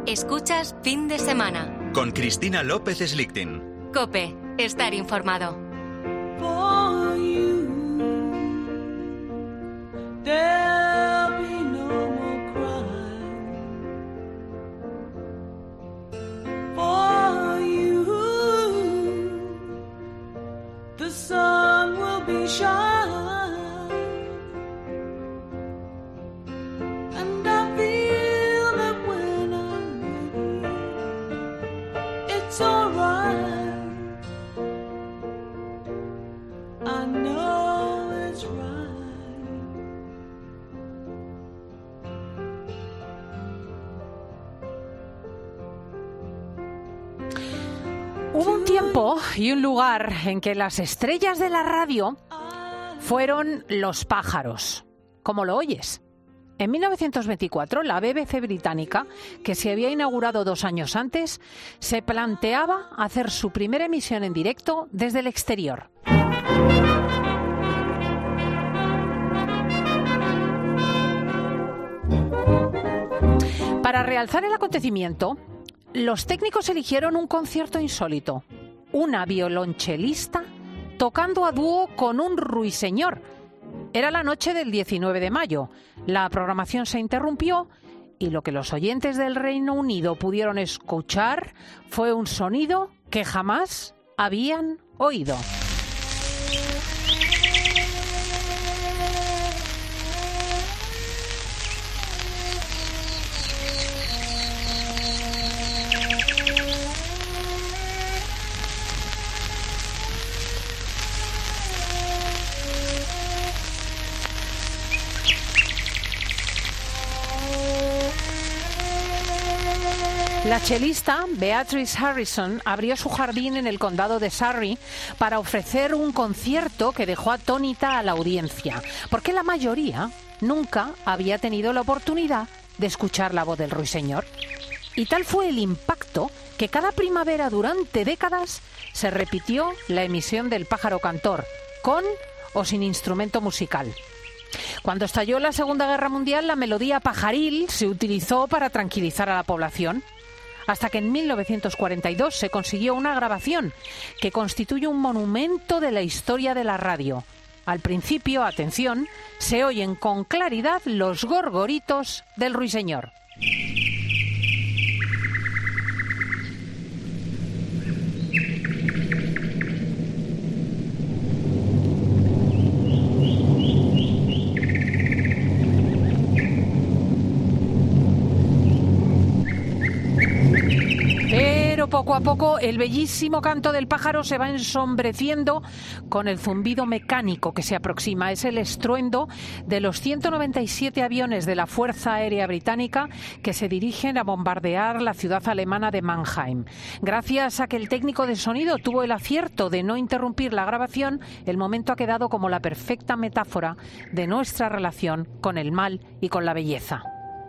Escuchas Fin de Semana. Con Cristina López Slichting. COPE. Estar informado. For you, there'll be no more crying. For you, the sun will be shining. And I feel that when I'm ready, it's alright. I know it's right. Hubo un tiempo y un lugar en que las estrellas de la radio fueron los pájaros, como lo oyes. En 1924, la BBC británica, que se había inaugurado 2 años antes, se planteaba hacer su primera emisión en directo desde el exterior. Para realzar el acontecimiento, los técnicos eligieron un concierto insólito. Una violonchelista tocando a dúo con un ruiseñor. Era la noche del 19 de mayo. La programación se interrumpió y lo que los oyentes del Reino Unido pudieron escuchar fue un sonido que jamás habían oído. La chelista Beatrice Harrison abrió su jardín en el condado de Surrey para ofrecer un concierto que dejó atónita a la audiencia, porque la mayoría nunca había tenido la oportunidad de escuchar la voz del ruiseñor. Y tal fue el impacto que cada primavera durante décadas se repitió la emisión del pájaro cantor, con o sin instrumento musical. Cuando estalló la Segunda Guerra Mundial, la melodía pajaril se utilizó para tranquilizar a la población, hasta que en 1942 se consiguió una grabación que constituye un monumento de la historia de la radio. Al principio, atención, se oyen con claridad los gorgoritos del ruiseñor. Poco a poco, el bellísimo canto del pájaro se va ensombreciendo con el zumbido mecánico que se aproxima. Es el estruendo de los 197 aviones de la Fuerza Aérea Británica que se dirigen a bombardear la ciudad alemana de Mannheim. Gracias a que el técnico de sonido tuvo el acierto de no interrumpir la grabación, el momento ha quedado como la perfecta metáfora de nuestra relación con el mal y con la belleza.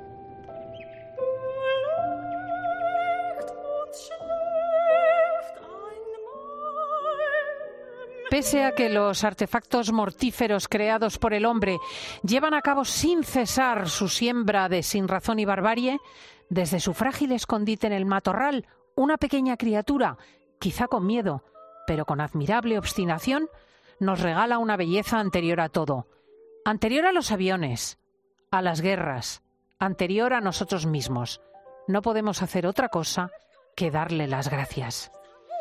Pese a que los artefactos mortíferos creados por el hombre llevan a cabo sin cesar su siembra de sinrazón y barbarie, desde su frágil escondite en el matorral, una pequeña criatura, quizá con miedo, pero con admirable obstinación, nos regala una belleza anterior a todo, anterior a los aviones, a las guerras, anterior a nosotros mismos. No podemos hacer otra cosa que darle las gracias.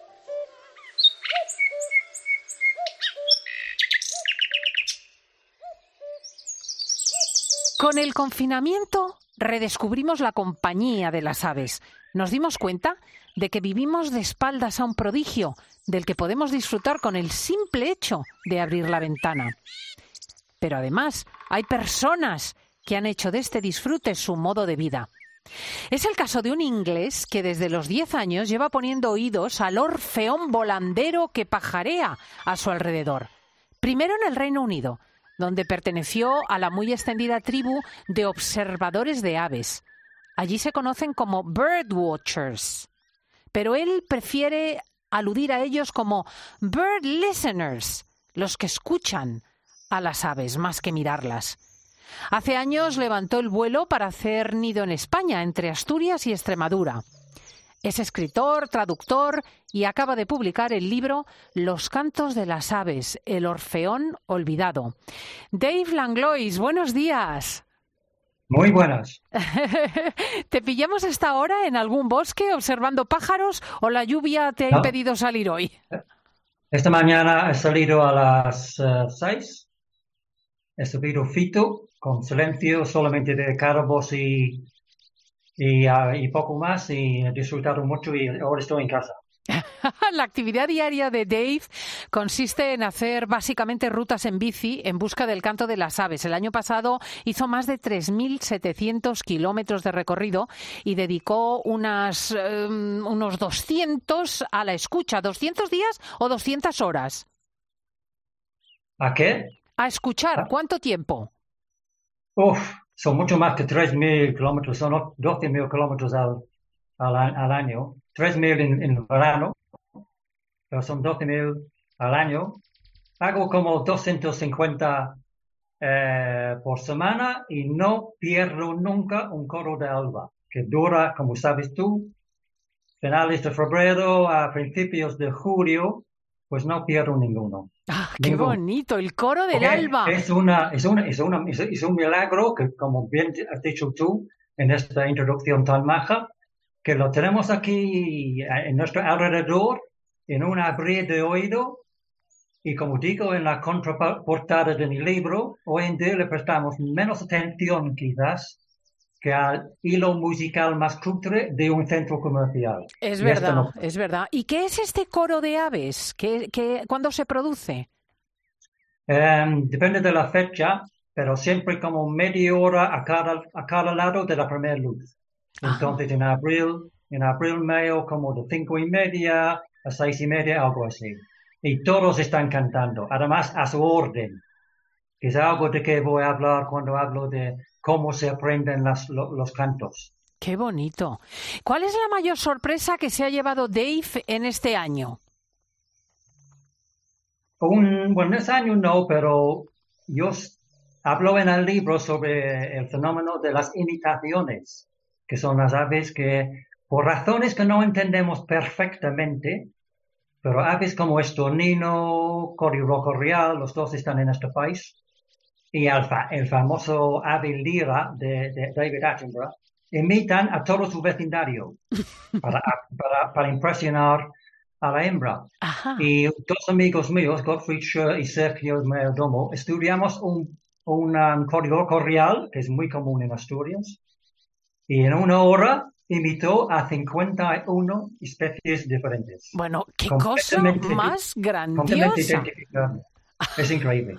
Con el confinamiento redescubrimos la compañía de las aves. Nos dimos cuenta de que vivimos de espaldas a un prodigio del que podemos disfrutar con el simple hecho de abrir la ventana. Pero además hay personas que han hecho de este disfrute su modo de vida. Es el caso de un inglés que desde los 10 años lleva poniendo oídos al orfeón volandero que pajarea a su alrededor. Primero en el Reino Unido, donde perteneció a la muy extendida tribu de observadores de aves. Allí se conocen como birdwatchers, pero él prefiere aludir a ellos como bird listeners, los que escuchan a las aves más que mirarlas. Hace años levantó el vuelo para hacer nido en España, entre Asturias y Extremadura. Es escritor, traductor y acaba de publicar el libro Los cantos de las aves, el Orfeón olvidado. Dave Langlois, buenos días. Muy buenas. ¿Te pillamos a esta hora en algún bosque observando pájaros o la lluvia te ha impedido salir hoy? Esta mañana he salido a las 6. He subido Fito con silencio solamente de cárabos y poco más, y he disfrutado mucho y ahora estoy en casa. La actividad diaria de Dave consiste en hacer básicamente rutas en bici en busca del canto de las aves. El año pasado hizo más de 3.700 kilómetros de recorrido y dedicó unos 200 a la escucha. ¿200 días o 200 horas? ¿A qué? A escuchar. ¿Cuánto tiempo? Son mucho más que 3.000 kilómetros, son 12.000 kilómetros al año. 3.000 en verano, pero son 12.000 al año. Hago como 250 por semana y no pierdo nunca un coro de alba, que dura, como sabes tú, finales de febrero a principios de julio, pues no pierdo ninguno. ¡Qué bonito! El coro del alba. Es un milagro que, como bien has dicho tú en esta introducción tan maja, que lo tenemos aquí en nuestro alrededor, en un abrir de oído, y como digo en la contraportada de mi libro, hoy en día le prestamos menos atención quizás que al hilo musical más cutre de un centro comercial. Es verdad, es verdad. ¿Y qué es este coro de aves? ¿Cuándo se produce? Depende de la fecha, pero siempre como media hora a cada lado de la primera luz. Entonces en abril, mayo, como de 5:30 a 6:30, algo así. Y todos están cantando, además a su orden, que es algo de que voy a hablar cuando hablo de cómo se aprenden los cantos. ¡Qué bonito! ¿Cuál es la mayor sorpresa que se ha llevado Dave en este año? Bueno, este año no, pero yo hablo en el libro sobre el fenómeno de las imitaciones, que son las aves que, por razones que no entendemos perfectamente, pero aves como estornino, corirrojo real, los dos están en este país, y el famoso ave lira de David Attenborough, imitan a todo su vecindario para impresionar a la hembra. Ajá. Y dos amigos míos, Gottfried Scher y Sergio Mayordomo, estudiamos un corirrojo real, que es muy común en Asturias, y en una hora imitó a 51 especies diferentes. Bueno, qué cosa más grandiosa. Es increíble.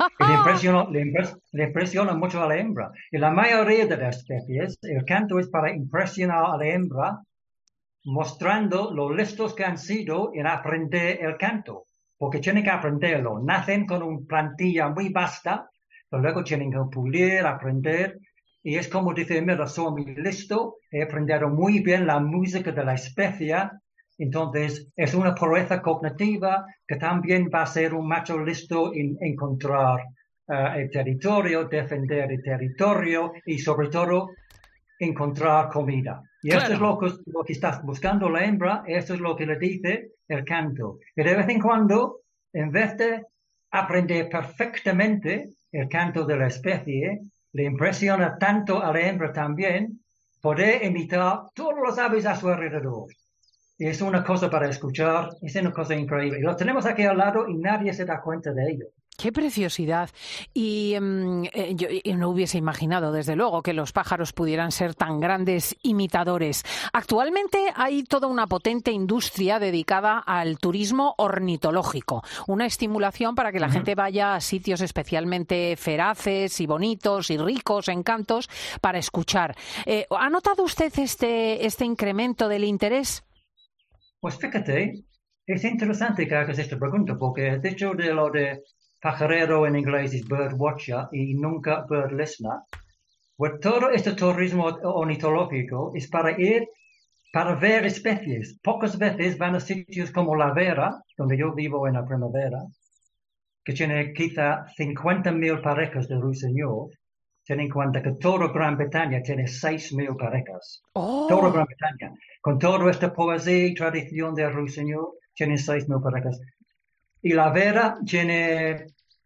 Le impresiona mucho a la hembra. Y la mayoría de las especies, el canto es para impresionar a la hembra, mostrando lo listos que han sido en aprender el canto. Porque tienen que aprenderlo. Nacen con una plantilla muy vasta, pero luego tienen que pulir, aprender. Y es como decir, mira, soy muy listo, he aprendido muy bien la música de la especie, entonces es una proeza cognitiva que también va a ser un macho listo en encontrar el territorio, defender el territorio y sobre todo encontrar comida. Y claro. Esto es lo que está buscando la hembra, esto es lo que le dice el canto. Y de vez en cuando, en vez de aprender perfectamente el canto de la especie, le impresiona tanto a la hembra también poder imitar todas las aves a su alrededor. Y es una cosa para escuchar, es una cosa increíble. Y lo tenemos aquí al lado y nadie se da cuenta de ello. ¡Qué preciosidad! Y yo no hubiese imaginado, desde luego, que los pájaros pudieran ser tan grandes imitadores. Actualmente hay toda una potente industria dedicada al turismo ornitológico, una estimulación para que la gente vaya a sitios especialmente feraces y bonitos y ricos en cantos para escuchar. ¿Ha notado usted este incremento del interés? Pues fíjate, es interesante que hagas esta pregunta, porque de hecho de lo de pajarero en inglés es bird watcher y nunca bird listener. Pues todo este turismo ornitológico es para ir para ver especies. Pocas veces van a sitios como La Vera, donde yo vivo en la primavera, que tiene quizá 50.000 parejas de ruiseñor, ten en cuenta que toda Gran Bretaña tiene 6.000 parejas. Oh, Toda Gran Bretaña. Con toda esta poesía y tradición de Ruiseñor, tiene 6.000 parejas. Y la Vera tiene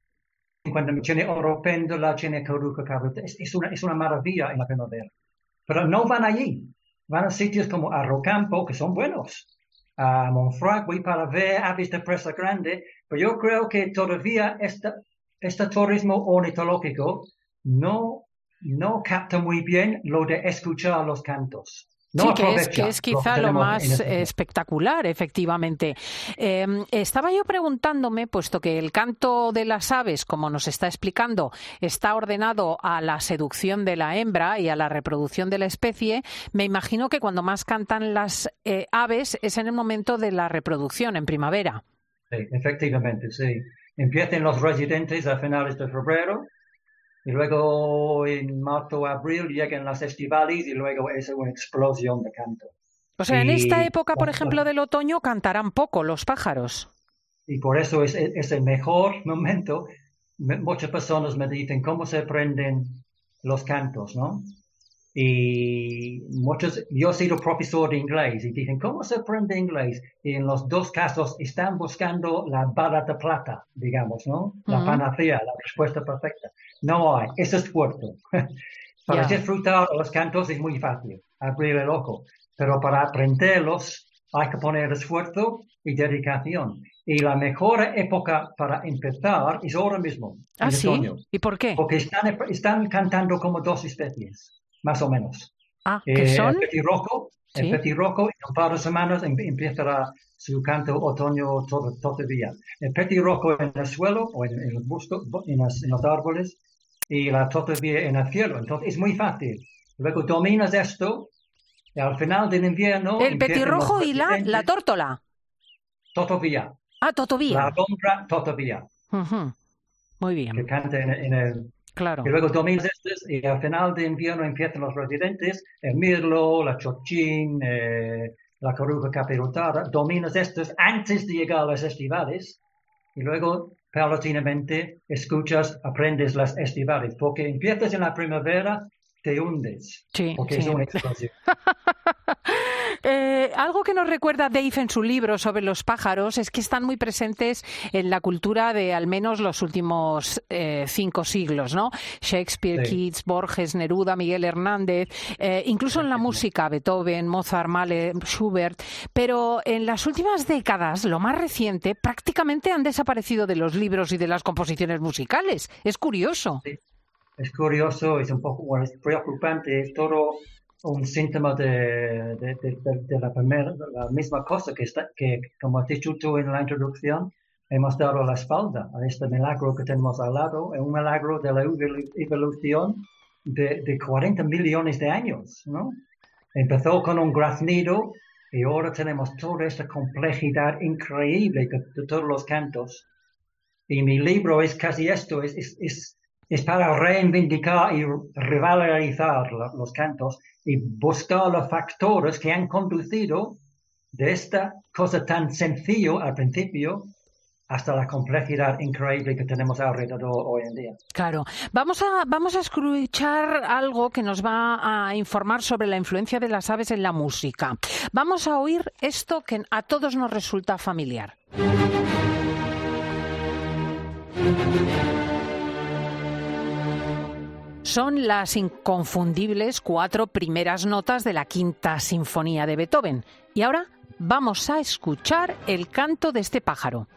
oropéndola, tiene caruca, caruta. Es una maravilla en la primavera. Pero no van allí. Van a sitios como Arrocampo, que son buenos. A Monfragüe para ver aves de presa grande. Pero yo creo que todavía este turismo ornitológico no capta muy bien lo de escuchar los cantos. No sí, que es quizá lo más este espectacular, efectivamente. Estaba yo preguntándome, puesto que el canto de las aves, como nos está explicando, está ordenado a la seducción de la hembra y a la reproducción de la especie, me imagino que cuando más cantan las aves es en el momento de la reproducción, en primavera. Sí, efectivamente, sí. Empiezan los residentes a finales de febrero. Y luego en marzo, abril llegan las estivales y luego es una explosión de canto. O sea, en esta época, por ejemplo, del otoño, cantarán poco los pájaros. Y por eso es el mejor momento. Muchas personas me dicen cómo se aprenden los cantos, ¿no? Y yo he sido profesor de inglés y dicen, ¿cómo se aprende inglés? Y en los dos casos están buscando la bala de plata, digamos, ¿no? La panacea, la respuesta perfecta. No hay, es esfuerzo. Para disfrutar los cantos es muy fácil, abrir el ojo, pero para aprenderlos hay que poner esfuerzo y dedicación. Y la mejor época para empezar es ahora mismo. ¿Ah, sí? Otoño, ¿Y por qué? porque están cantando como dos especies, más o menos. Ah, ¿qué son? El petirrojo, en un par de semanas empezará su canto otoño todavía. El petirrojo en el suelo o en los bustos, en los árboles, y la todavía en el cielo. Entonces es muy fácil. Luego dominas esto, y al final del invierno... El petirrojo y la tórtola. Todavía. Ah, todavía. La alondra todavía. Muy bien. Que canta en el... Claro. Y luego dominas estos y al final de invierno empiezan los residentes, el mirlo, la chochín, la caruca capirotada. Dominas estos antes de llegar a las estivales y luego paulatinamente aprendes las estivales. Porque empiezas en la primavera, te hundes. Sí, porque es una explosión. Algo que nos recuerda Dave en su libro sobre los pájaros es que están muy presentes en la cultura de al menos los últimos 5 siglos, ¿no? Shakespeare, Keats, Borges, Neruda, Miguel Hernández, incluso en la música, Beethoven, Mozart, Mahler, Schubert, pero en las últimas décadas, lo más reciente, prácticamente han desaparecido de los libros y de las composiciones musicales. Es curioso. Sí. Es curioso, es un poco es preocupante, es todo un síntoma de la misma cosa que, como has dicho tú en la introducción, hemos dado la espalda a este milagro que tenemos al lado, es un milagro de la evolución de 40 millones de años, ¿no? Empezó con un graznido y ahora tenemos toda esta complejidad increíble de todos los cantos. Y mi libro es casi esto, es para reivindicar y revalorizar los cantos y buscar los factores que han conducido de esta cosa tan sencilla al principio hasta la complejidad increíble que tenemos alrededor hoy en día. Claro. Vamos a escuchar algo que nos va a informar sobre la influencia de las aves en la música. Vamos a oír esto que a todos nos resulta familiar. Son las inconfundibles 4 primeras notas de la Quinta Sinfonía de Beethoven. Y ahora vamos a escuchar el canto de este pájaro.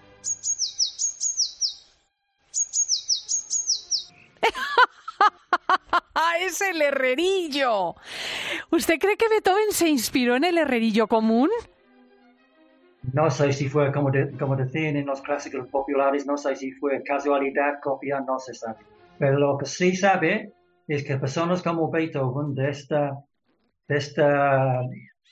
¡Es el herrerillo! ¿Usted cree que Beethoven se inspiró en el herrerillo común? No sé si fue, como decían en los clásicos populares, no sé si fue casualidad, copia, no se sabe. Pero lo que sí sabe es que personas como Beethoven, de esta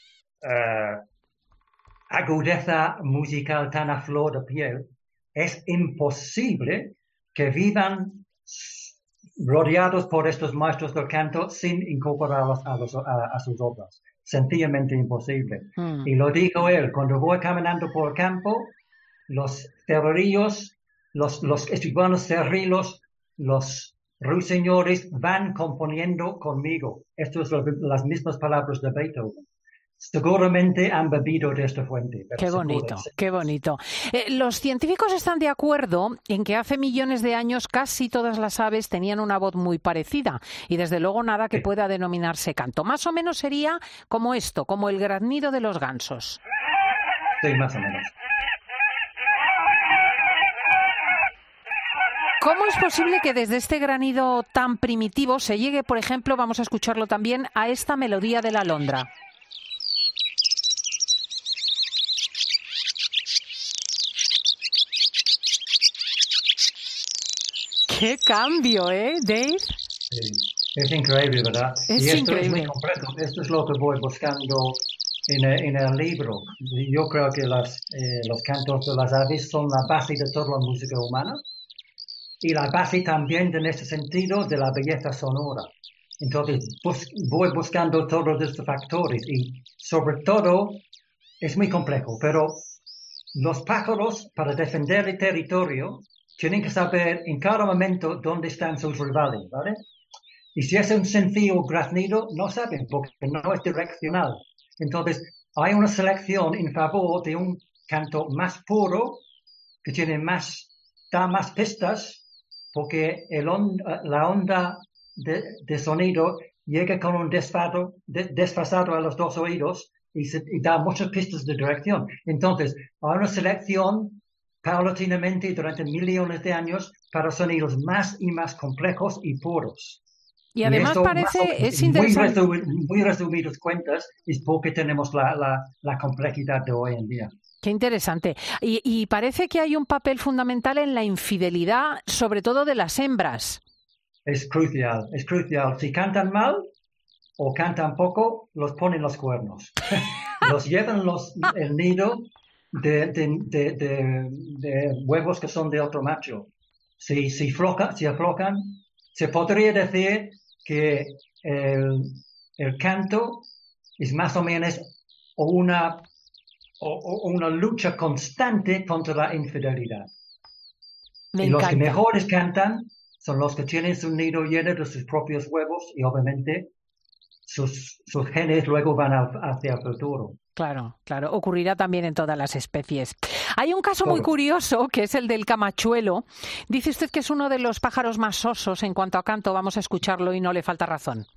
agudeza musical tan a flor de piel, es imposible que vivan rodeados por estos maestros del canto sin incorporarlos a sus obras. Sencillamente imposible. Y lo dijo él, cuando voy caminando por el campo, los cerrillos, los escribanos cerrilos, los ruiseñores van componiendo conmigo. Estas son las mismas palabras de Beethoven. Seguramente han bebido de esta fuente. Qué bonito, qué bonito. Los científicos están de acuerdo en que hace millones de años casi todas las aves tenían una voz muy parecida y desde luego nada que pueda denominarse canto. Más o menos sería como esto, como el graznido de los gansos. Sí, más o menos. ¿Cómo es posible que desde este granido tan primitivo se llegue, por ejemplo, vamos a escucharlo también, a esta melodía de la alondra? ¡Qué cambio, Dave! Sí, es increíble, ¿verdad? Es y esto increíble. es muy complejo. Esto es lo que voy buscando en el libro. Yo creo que los cantos de las aves son la base de toda la música humana y la base también, en este sentido, de la belleza sonora. Entonces, voy buscando todos estos factores y, sobre todo, es muy complejo, pero los pájaros, para defender el territorio, tienen que saber en cada momento dónde están sus rivales, ¿vale? Y si es un sencillo graznido, no saben, porque no es direccional. Entonces, hay una selección en favor de un canto más puro, que da más pistas, porque la onda de sonido llega con un desfasado a los dos oídos y da muchas pistas de dirección. Entonces, hay una selección paulatinamente durante millones de años para sonidos más y más complejos y puros. Y además esto, es interesante. Muy resumidos cuentas, es porque tenemos la complejidad de hoy en día. Qué interesante. Y parece que hay un papel fundamental en la infidelidad, sobre todo de las hembras. Es crucial, es crucial. Si cantan mal o cantan poco, los ponen los cuernos. Los llevan el nido de huevos que son de otro macho. Si aflojan, se podría decir que el canto es más o menos una lucha constante contra la infidelidad. Me y los encanta. que mejores cantan son los que tienen su nido lleno de sus propios huevos y obviamente sus genes luego van hacia el futuro. Claro, claro. Ocurrirá también en todas las especies. Hay un caso muy curioso, que es el del camachuelo. Dice usted que es uno de los pájaros más sosos en cuanto a canto. Vamos a escucharlo y no le falta razón.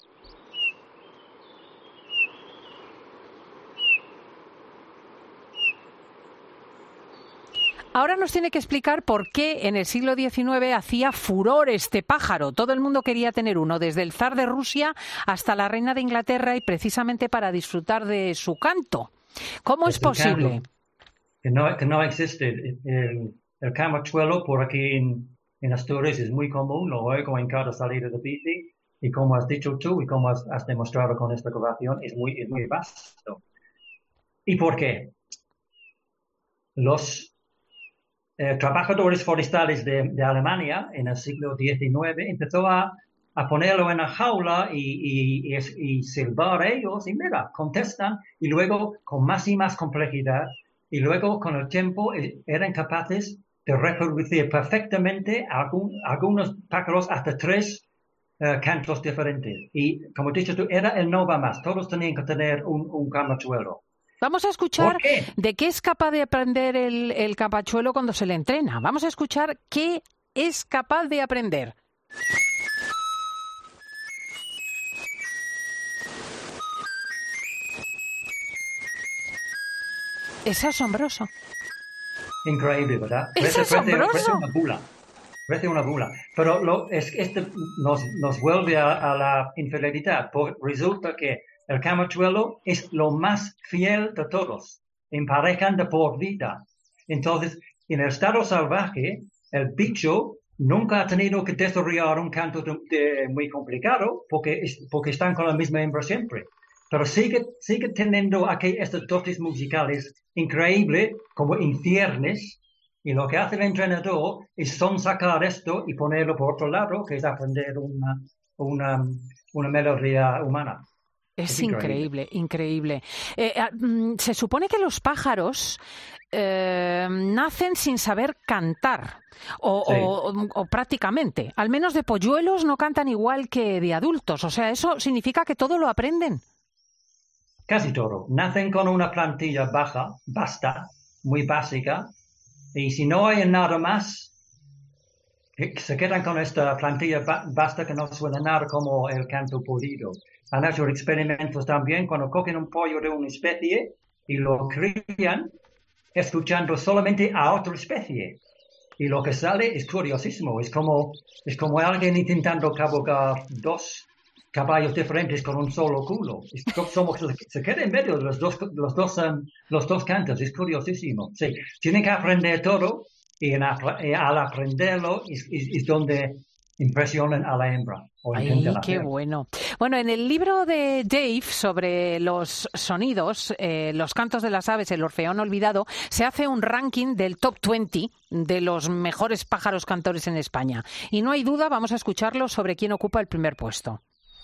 Ahora nos tiene que explicar por qué en el siglo XIX hacía furor este pájaro. Todo el mundo quería tener uno, desde el zar de Rusia hasta la reina de Inglaterra, y precisamente para disfrutar de su canto. ¿Cómo es posible? Que no existe. El camachuelo por aquí en Asturias es muy común, lo oigo en cada salida de bici, y como has dicho tú y como has demostrado con esta grabación, es muy vasto. ¿Y por qué? Los trabajadores forestales de Alemania en el siglo XIX empezó a ponerlo en la jaula y silbar ellos, y mira, contestan, y luego con más y más complejidad, y luego con el tiempo eran capaces de reproducir perfectamente algunos pájaros hasta 3 cantos diferentes. Y como he dicho tú, era el no va más, todos tenían que tener un camachuelo. Vamos a escuchar de qué es capaz de aprender el camachuelo cuando se le entrena. Vamos a escuchar qué es capaz de aprender. Es asombroso. Increíble, ¿verdad? Es asombroso. Parece una bula. Pero esto nos vuelve a la infidelidad. Resulta que el camachuelo es lo más fiel de todos. Emparejan de por vida. Entonces, en el estado salvaje, el bicho nunca ha tenido que desarrollar un canto muy complicado porque están con la misma hembra siempre. Pero sigue teniendo aquí estos dotes musicales increíbles, como en ciernes, y lo que hace el entrenador es sacar esto y ponerlo por otro lado, que es aprender una melodía humana. Es increíble, increíble. Se supone que los pájaros nacen sin saber cantar, o prácticamente. Al menos de polluelos no cantan igual que de adultos. O sea, eso significa que todo lo aprenden. Casi todo. Nacen con una plantilla basta, muy básica, y si no hay nada más, se quedan con esta plantilla basta que no suena nada como el canto pulido. Han hecho experimentos también cuando cogen un pollo de una especie y lo crían escuchando solamente a otra especie. Y lo que sale es curiosísimo. Es como alguien intentando cabalgar dos caballos diferentes con un solo culo. Se queda en medio de los dos cantos. Es curiosísimo. Sí, tienen que aprender todo y al aprenderlo es donde impresionan a la hembra. ¡Ay, qué bueno! Bueno, en el libro de Dave sobre los sonidos, los cantos de las aves, el Orfeón Olvidado, se hace un ranking del top 20 de los mejores pájaros cantores en España. Y no hay duda, vamos a escucharlo sobre quién ocupa el primer puesto.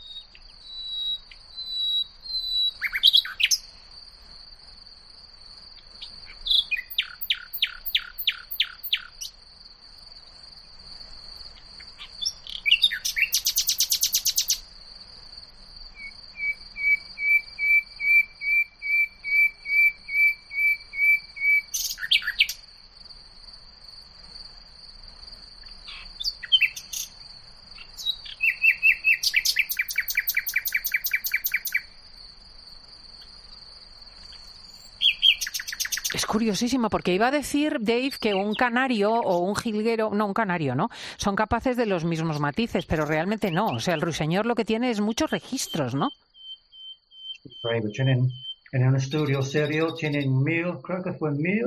Es curiosísimo porque iba a decir, Dave, que un canario o un jilguero, no, un canario, ¿no? Son capaces de los mismos matices, pero realmente no. O sea, el ruiseñor lo que tiene es muchos registros, ¿no? En un estudio serio tienen creo que fue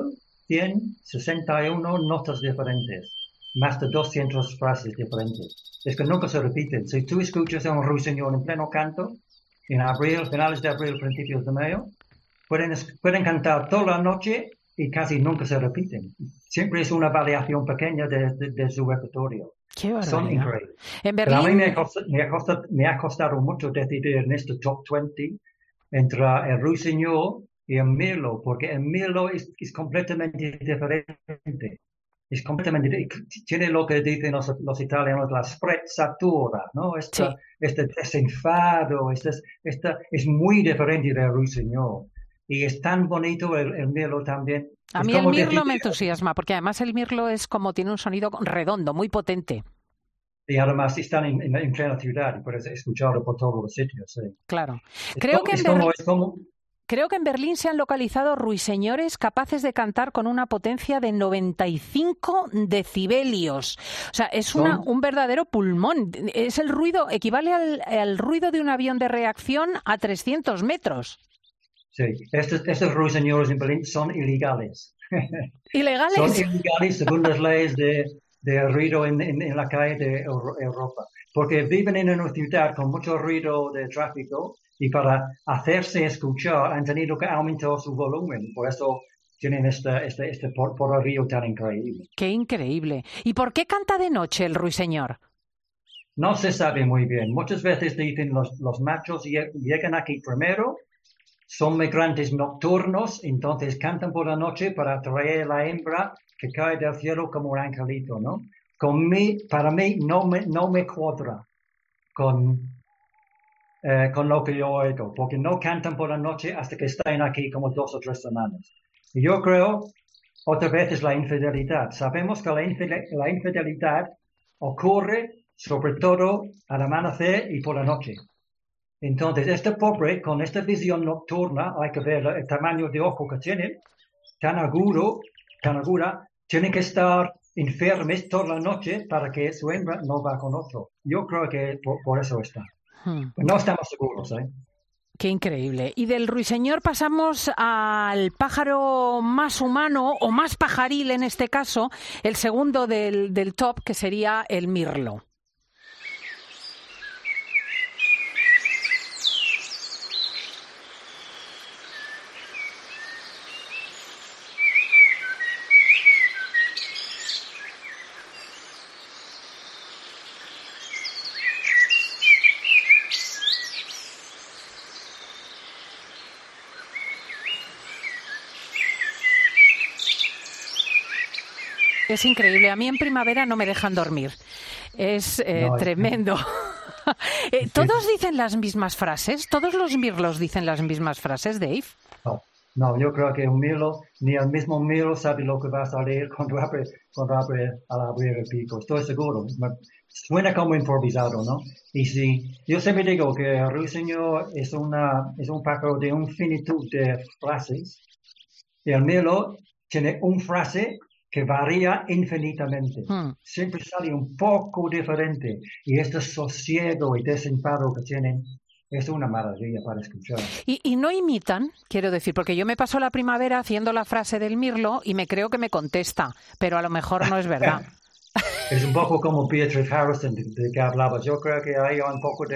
1,161 notas diferentes, más de 200 frases diferentes. Es que nunca se repiten. Si tú escuchas a un ruiseñor en pleno canto, en abril, finales de abril, principios de mayo, pueden cantar toda la noche y casi nunca se repiten. Siempre es una variación pequeña de su repertorio. Qué barbaridad. Son increíbles. En Berlín... Pero a mí me ha costado mucho decidir en este top 20 entre el ruiseñor y el mirlo, porque el mirlo es completamente diferente. Es completamente, tiene lo que dicen los italianos, la sprezzatura, ¿no? Este desenfado, es muy diferente del ruiseñor. Y es tan bonito el mirlo también. A mí el mirlo me entusiasma, porque además el mirlo es como tiene un sonido redondo, muy potente. Y además están en plena ciudad y puedes escucharlo por todos los sitios. Sí. Claro. Creo que en Berlín se han localizado ruiseñores capaces de cantar con una potencia de 95 decibelios. O sea, es un verdadero pulmón. Es el ruido, equivale al ruido de un avión de reacción a 300 metros. Sí, estos ruiseñores en Berlín son ilegales. ¿Ilegales? Son ilegales según las leyes de ruido en la calle de Europa. Porque viven en una ciudad con mucho ruido de tráfico y para hacerse escuchar han tenido que aumentar su volumen. Por eso tienen este poderío tan increíble. ¡Qué increíble! ¿Y por qué canta de noche el ruiseñor? No se sabe muy bien. Muchas veces dicen los machos llegan aquí primero, son migrantes nocturnos, entonces cantan por la noche para atraer a la hembra que cae del cielo como un angelito, ¿no? Para mí no me cuadra con lo que yo oigo, porque no cantan por la noche hasta que estén aquí como 2 o 3 semanas. Y yo creo, otra vez, es la infidelidad. Sabemos que la infidelidad ocurre sobre todo al amanecer y por la noche. Entonces, este pobre, con esta visión nocturna, hay que ver el tamaño de ojo que tiene, tan aguda, tiene que estar enfermos toda la noche para que su hembra no va con otro. Yo creo que por eso está. No estamos seguros, ¿eh? Qué increíble. Y del ruiseñor pasamos al pájaro más humano, o más pajaril en este caso, el segundo del top, que sería el mirlo. Es increíble. A mí en primavera no me dejan dormir. Es tremendo. ¿Todos dicen las mismas frases? ¿Todos los mirlos dicen las mismas frases, Dave? No, yo creo que un mirlo, ni el mismo mirlo sabe lo que va a salir cuando abre al abrir el pico. Estoy seguro. Suena como improvisado, ¿no? Y sí, yo siempre digo que el ruiseñor es un pájaro de infinitud de frases. Y el mirlo tiene una frase que varía infinitamente. Siempre sale un poco diferente. Y este sosiego y desenfado que tienen es una maravilla para escuchar. Y no imitan, quiero decir, porque yo me paso la primavera haciendo la frase del mirlo y me creo que me contesta, pero a lo mejor no es verdad. Es un poco como Beatrice Harrison de que hablabas. Yo creo que hay un poco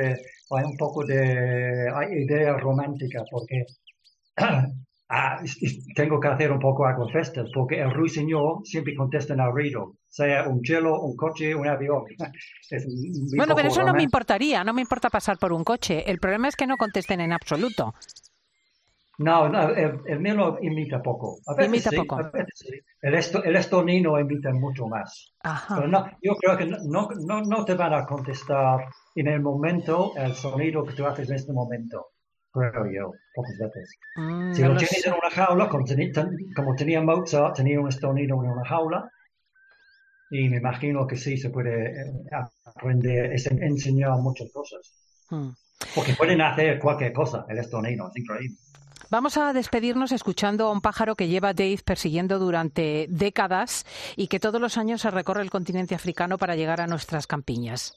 de idea romántica, porque tengo que hacer un poco aguafestas, porque el ruiseñor siempre contesta en abrido, sea un cielo, un coche, un avión. Bueno, pero eso no me importaría, no me importa pasar por un coche. El problema es que no contesten en absoluto. No, el mirlo imita poco. A veces imita sí, poco. A veces sí. El estornino imita mucho más. Ajá. Pero no, yo creo que no te van a contestar en el momento el sonido que tú haces en este momento. Creo yo, pocas veces. Si lo tienes en una jaula, como tenía Mozart, tenía un estornido en una jaula, y me imagino que sí se puede aprender, enseñar muchas cosas. Porque pueden hacer cualquier cosa, el estornido, es increíble. Vamos a despedirnos escuchando a un pájaro que lleva Dave persiguiendo durante décadas y que todos los años se recorre el continente africano para llegar a nuestras campiñas.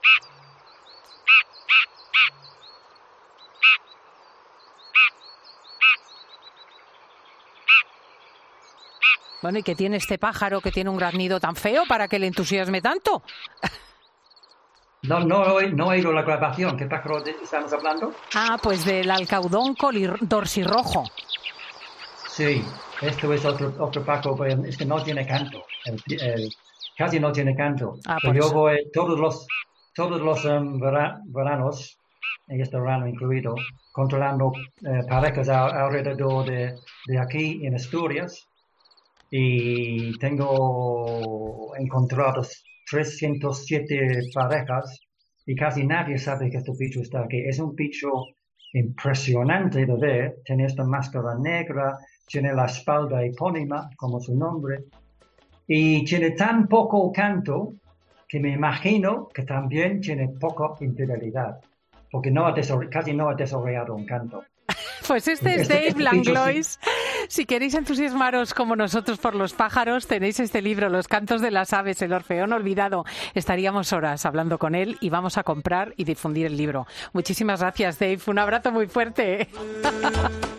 Bueno, ¿y qué tiene este pájaro que tiene un graznido tan feo para que le entusiasme tanto? No he oído la grabación. ¿Qué pájaro estamos hablando? Pues del alcaudón dorsirrojo. Sí, esto es otro pájaro, pero es que no tiene canto. Casi no tiene canto. Yo voy todos los veranos, y este verano incluido, controlando parejas alrededor de aquí en Asturias. Y tengo encontrados 307 parejas y casi nadie sabe que este bicho está aquí. Es un bicho impresionante de ver. Tiene esta máscara negra, tiene la espalda epónima, como su nombre, y tiene tan poco canto que me imagino que también tiene poca infidelidad, porque casi no ha desarrollado un canto. Pues este es Dave Langlois. Si queréis entusiasmaros como nosotros por los pájaros, tenéis este libro, Los cantos de las aves, el Orfeón olvidado. Estaríamos horas hablando con él y vamos a comprar y difundir el libro. Muchísimas gracias, Dave. Un abrazo muy fuerte.